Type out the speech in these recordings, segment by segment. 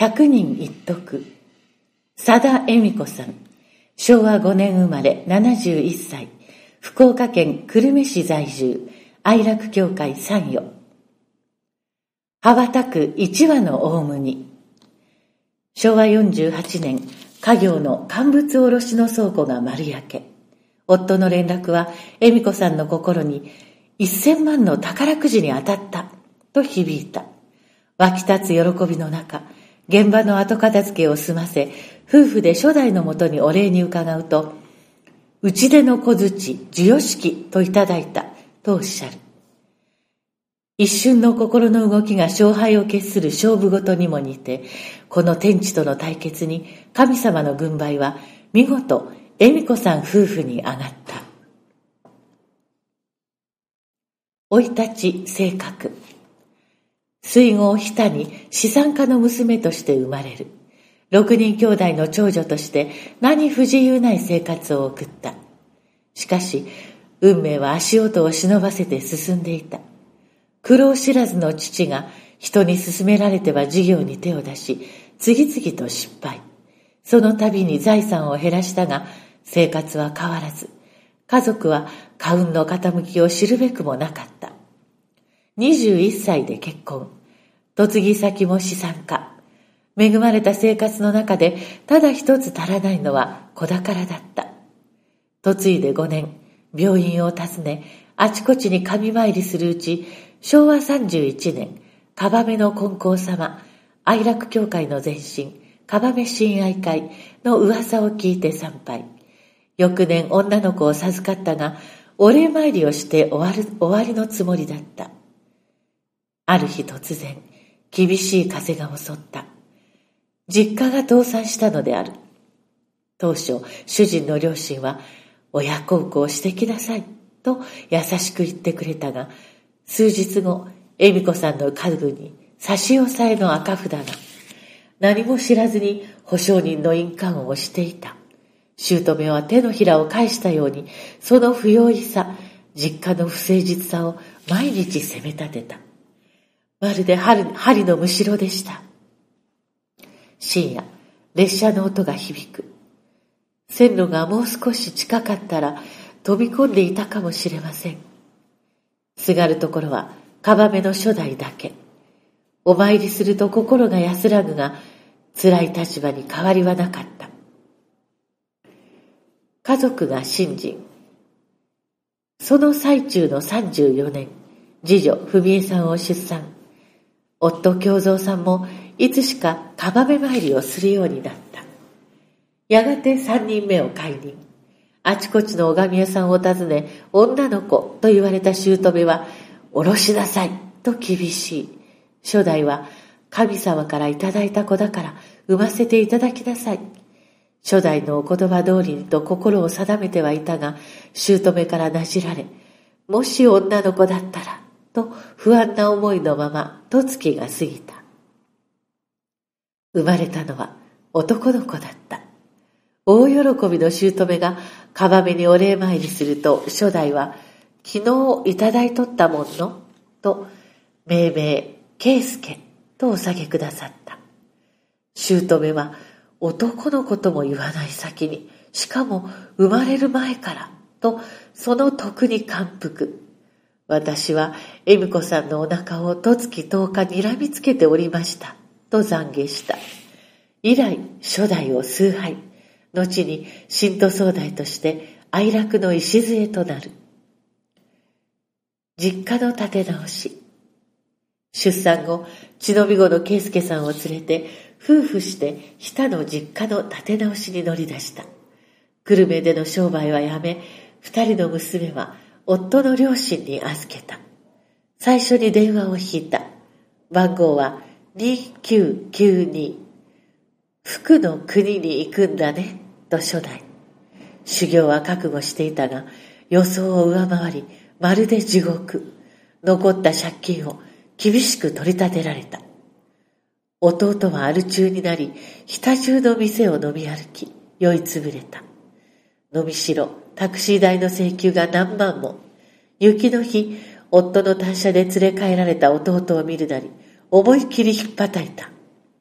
百人一徳。佐田恵美子さん。昭和5年生まれ71歳。福岡県久留米市在住。愛楽協会参与。羽ばたく一羽のオウムに。昭和48年、家業の乾物卸の倉庫が丸焼け。夫の連絡は恵美子さんの心に1000万の宝くじに当たったと響いた。湧き立つ喜びの中、現場の後片付けを済ませ、夫婦で初代のもとにお礼に伺うと、うちでの小槌、授与式といただいたとおっしゃる。一瞬の心の動きが勝敗を決する勝負事にも似て、この天地との対決に神様の軍配は見事恵美子さん夫婦に上がった。生い立ち性格。水郷日田に資産家の娘として生まれる。6人兄弟の長女として何不自由ない生活を送った。しかし運命は足音を忍ばせて進んでいた。苦労知らずの父が人に勧められては事業に手を出し、次々と失敗。その度に財産を減らしたが、生活は変わらず、家族は家運の傾きを知るべくもなかった。21歳で結婚。嫁ぎ先も資産家。恵まれた生活の中でただ一つ足らないのは子宝だった。嫁いで5年、病院を訪ね、あちこちに神参りするうち、昭和31年、川辺の金光様、愛楽協会の前身、川辺親愛会の噂を聞いて参拝。翌年女の子を授かったが、お礼参りをして終わりのつもりだった。ある日突然、厳しい風が襲った。実家が倒産したのである。当初、主人の両親は、親孝行してきなさい、と優しく言ってくれたが、数日後、恵美子さんの家具に差し押さえの赤札が、何も知らずに保証人の印鑑を押していた。姑は手のひらを返したように、その不用意さ、実家の不誠実さを毎日責め立てた。まるで針のむしろでした。深夜、列車の音が響く。線路がもう少し近かったら飛び込んでいたかもしれません。すがるところは川辺の初代だけ。お参りすると心が安らぐが、辛い立場に変わりはなかった。家族が信心。その最中の34年、次女文江さんを出産。夫京三さんもいつしか川辺参りをするようになった。やがて3人目を解任。あちこちの拝み屋さんを訪ね、女の子と言われた姑は、おろしなさいと厳しい。初代は神様からいただいた子だから産ませていただきなさい。初代のお言葉通りにと心を定めてはいたが、姑からなじられ、もし女の子だったら、と不安な思いのまま、十月が過ぎた。生まれたのは男の子だった。大喜びの姑が川辺にお礼参りすると、初代は、昨日いただいとったもんの、と、命名、圭介とお下げくださった。姑は、男の子とも言わない先に、しかも生まれる前から、と、その徳に感服。私は、恵美子さんのお腹を十月10日睨みつけておりました、と懺悔した。以来、初代を崇拝。後に信徒総代として愛楽の礎となる。実家の立て直し。出産後、血のみ子の圭介さんを連れて、夫婦して日田の実家の立て直しに乗り出した。久留米での商売はやめ、2人の娘は夫の両親に預けた。最初に電話を引いた。番号は2992。福の国に行くんだね、と初代。修行は覚悟していたが、予想を上回り、まるで地獄。残った借金を厳しく取り立てられた。弟はアル中になり、日田中の店を飲み歩き、酔いつぶれた。飲みしろ、タクシー代の請求が何万も。雪の日、夫の単車で連れ帰られた弟を見るなり、思いっきり引っ叩いた。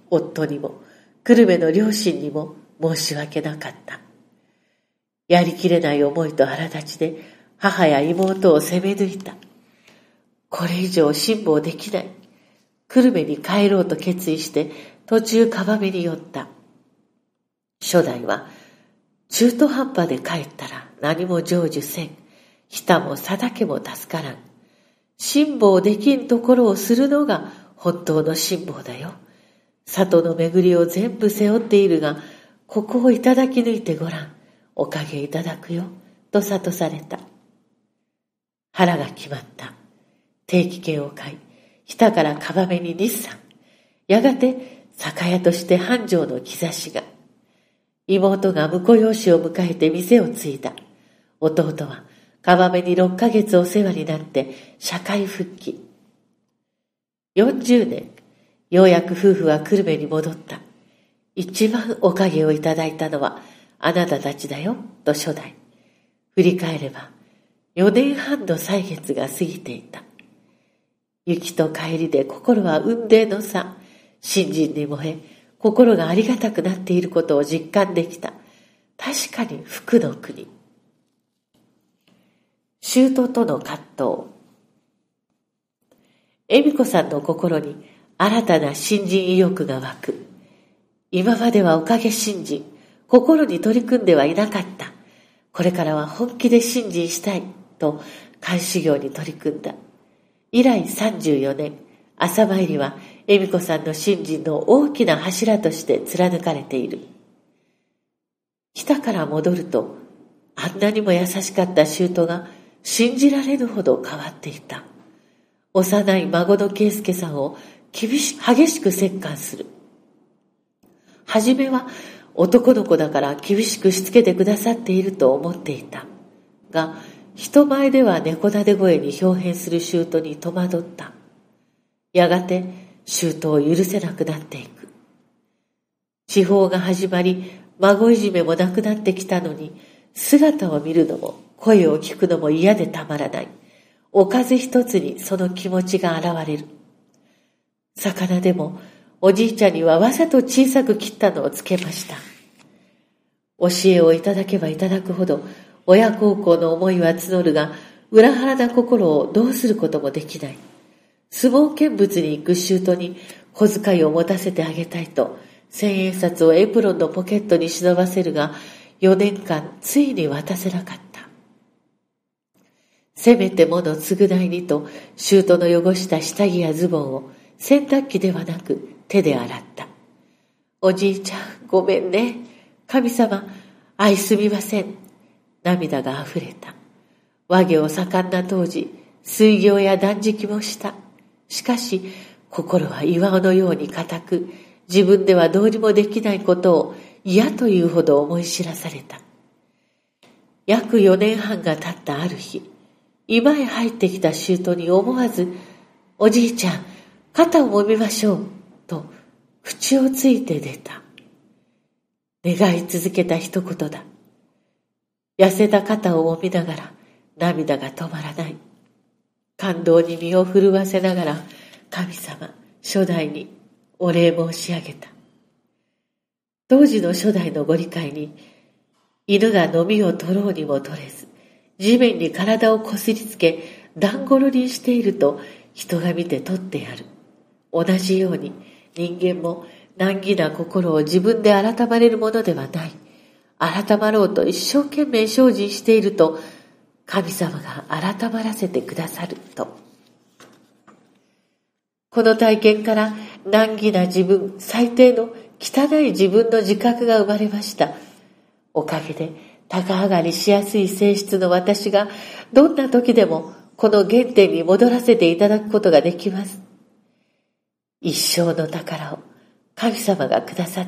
夫にも久留米の両親にも申し訳なかった。やりきれない思いと腹立ちで母や妹を責め抜いた。これ以上辛抱できない。久留米に帰ろうと決意して途中川辺に寄った。初代は中途半端で帰ったら何も成就せん。日も定家も助からん。辛抱できんところをするのが本当の辛抱だよ。里の巡りを全部背負っているが、ここをいただき抜いてごらん。おかげいただくよ。と諭された。腹が決まった。定期券を買い、日田から川辺に日産。やがて酒屋として繁盛の兆しが。妹が婿養子を迎えて店を継いだ。弟は川辺に6ヶ月お世話になって社会復帰。40年、ようやく夫婦は久留米に戻った。一番おかげをいただいたのはあなたたちだよ、と初代。振り返れば4年半の歳月が過ぎていた。行きと帰りで心は雲泥の差。信心に燃え、心がありがたくなっていることを実感できた。確かに福の国。舅との葛藤。恵美子さんの心に新たな信心意欲が湧く。今まではおかげ信心、心に取り組んではいなかった。これからは本気で信心したい、と漢修行に取り組んだ。以来34年、朝参りは恵美子さんの信心の大きな柱として貫かれている。日田から戻ると、あんなにも優しかった舅が信じられるほど変わっていた。幼い孫の圭介さんを激しく折檻する。はじめは男の子だから厳しくしつけてくださっていると思っていた。が、人前では猫なで声に表変する舅に戸惑った。やがて舅を許せなくなっていく。地方が始まり、孫いじめもなくなってきたのに、姿を見るのも声を聞くのも嫌でたまらない。おかず一つにその気持ちが現れる。魚でもおじいちゃんにはわざと小さく切ったのをつけました。教えをいただけばいただくほど親孝行の思いは募るが、裏腹な心をどうすることもできない。相撲見物に行く舅に小遣いを持たせてあげたいと、千円札をエプロンのポケットに忍ばせるが、4年間ついに渡せなかった。せめてもの償いにと、舅の汚した下着やズボンを洗濯機ではなく手で洗った。おじいちゃん、ごめんね。神様、愛すみません。涙があふれた。和行盛んな当時、水行や断食もした。しかし、心は岩のように固く、自分ではどうにもできないことを嫌というほど思い知らされた。約4年半が経ったある日、居間へ入ってきた舅に思わず、おじいちゃん、肩を揉みましょう、と口をついて出た。願い続けた一言だ。痩せた肩を揉みながら涙が止まらない。感動に身を震わせながら、神様、初代にお礼申し上げた。当時の初代のご理解に、犬が飲みを取ろうにも取れず、地面に体をこすりつけ、団子ろにしていると人が見て取ってやる。同じように人間も難儀な心を自分で改まれるものではない。改まろうと一生懸命精進していると、神様が改まらせてくださると。この体験から難儀な自分、最低の汚い自分の自覚が生まれました。おかげで高上がりしやすい性質の私がどんな時でもこの原点に戻らせていただくことができます。一生の宝を神様がくださった。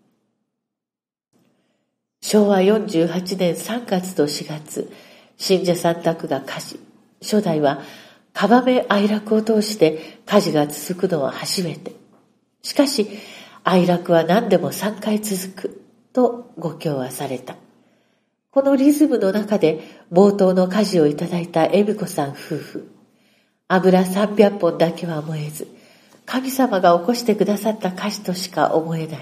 昭和48年3月と4月、信者さん宅が火事。初代は川辺哀楽を通して火事が続くのは初めて。しかし哀楽は何でも3回続くとご教話された。このリズムの中で冒頭の火事をいただいた恵美子さん夫婦。油300本だけは燃えず、 神様が起こしてくださった歌詞としか思えない。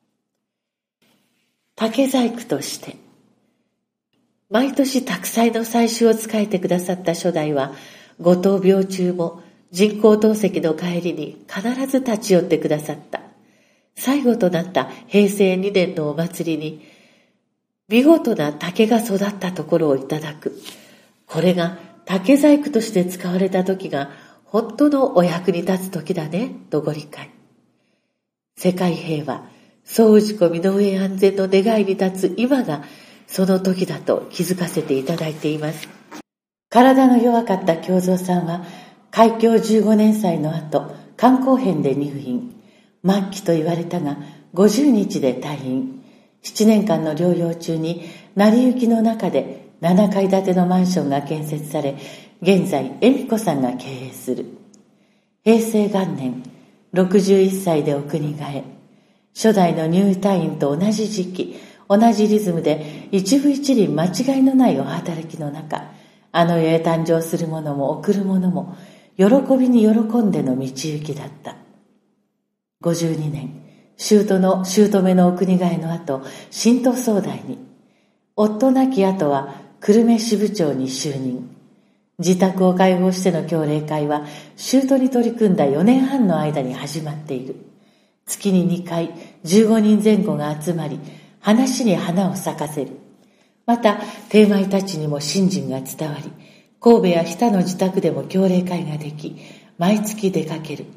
竹細工として、毎年たくさんの採集を仕えてくださった初代は、ご闘病中も人工透析の帰りに必ず立ち寄ってくださった。最後となった平成2年のお祭りに、見事な竹が育ったところをいただく。これが竹細工として使われた時が本当のお役に立つ時だね、とご理解。世界平和、総氏子身の上安全の願いに立つ今がその時だと気づかせていただいています。体の弱かった京三さんは開教15年祭の後、肝硬変で入院。末期と言われたが50日で退院。7年間の療養中に成り行きの中で7階建てのマンションが建設され、現在恵美子さんが経営する。平成元年、61歳でお国替え。初代の入退院と同じ時期、同じリズムで一部一輪間違いのないお働きの中、あの世へ誕生する者も送る者も喜びに喜んでの道行きだった。52年、姑のお国替えの後、新都総代に。夫亡き後は久留米支部長に就任。自宅を開放しての協励会は、姑に取り組んだ4年半の間に始まっている。月に2回、15人前後が集まり、話に花を咲かせる。また、貞米たちにも信心が伝わり、神戸や日田の自宅でも協励会ができ、毎月出かける。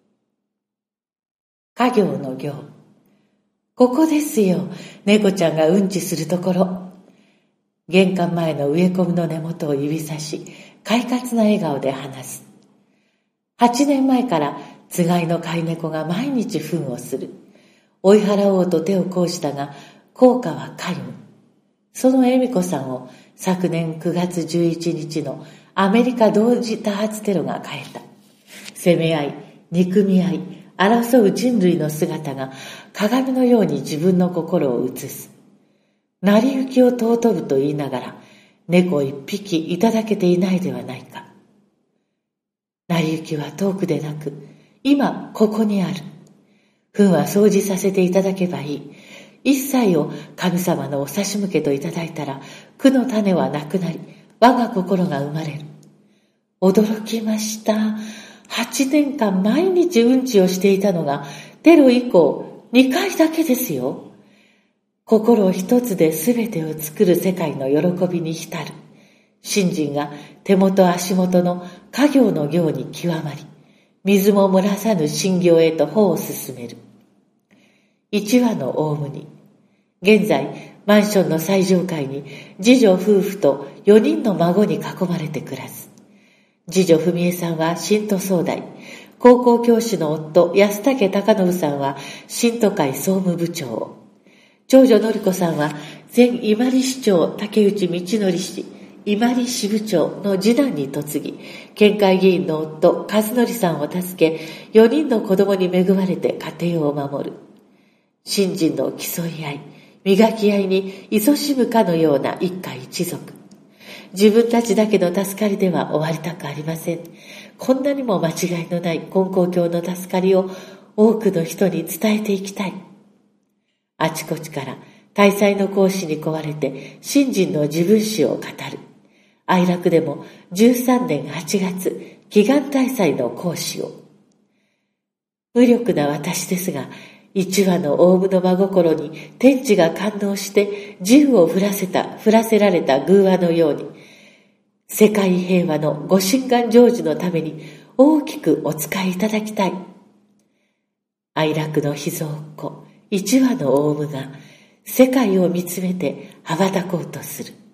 家業の業。ここですよ、猫ちゃんがうんちするところ。玄関前の植え込みの根元を指さし、快活な笑顔で話す。8年前からつがいの飼い猫が毎日糞をする。追い払おうと手を講じたが、効果は皆無。その恵美子さんを昨年9月11日のアメリカ同時多発テロが変えた。攻め合い、憎み合い、争う人類の姿が鏡のように自分の心を映す。成り行きを尊ぶと言いながら、猫一匹いただけていないではないか。成り行きは遠くでなく、今ここにある。糞は掃除させていただけばいい。一切を神様のお差し向けといただいたら、苦の種はなくなり、我が心が生まれる。驚きました。8年間毎日うんちをしていたのが、テロ以降2回だけですよ。心一つで全てを作る世界の喜びに浸る。信心が手元足元の家業の行に極まり、水も漏らさぬ信行へと歩を進める。一羽のオウムに、現在マンションの最上階に次女夫婦と4人の孫に囲まれて暮らす。次女文江さんは新都総代、高校教師の夫安武隆信さんは新都会総務部長を、長女典子さんは前伊万里市長竹内道則氏、伊万里支部長の次男に嫁ぎ、県会議員の夫和則さんを助け、4人の子供に恵まれて家庭を守る。信心の競い合い、磨き合いに勤しむかのような一家一族。自分たちだけの助かりでは終わりたくありません。こんなにも間違いのない金光教の助かりを多くの人に伝えていきたい。あちこちから大祭の講師に請われて信心の自分史を語る。愛楽でも13年8月、祈願大祭の講師を。無力な私ですが、一羽のオウムの真心に天地が感動して銃を降らせられた偶話のように、世界平和のご神願成就のために大きくお使いいただきたい。愛楽の秘蔵っ子、一羽のオウムが世界を見つめて羽ばたこうとする。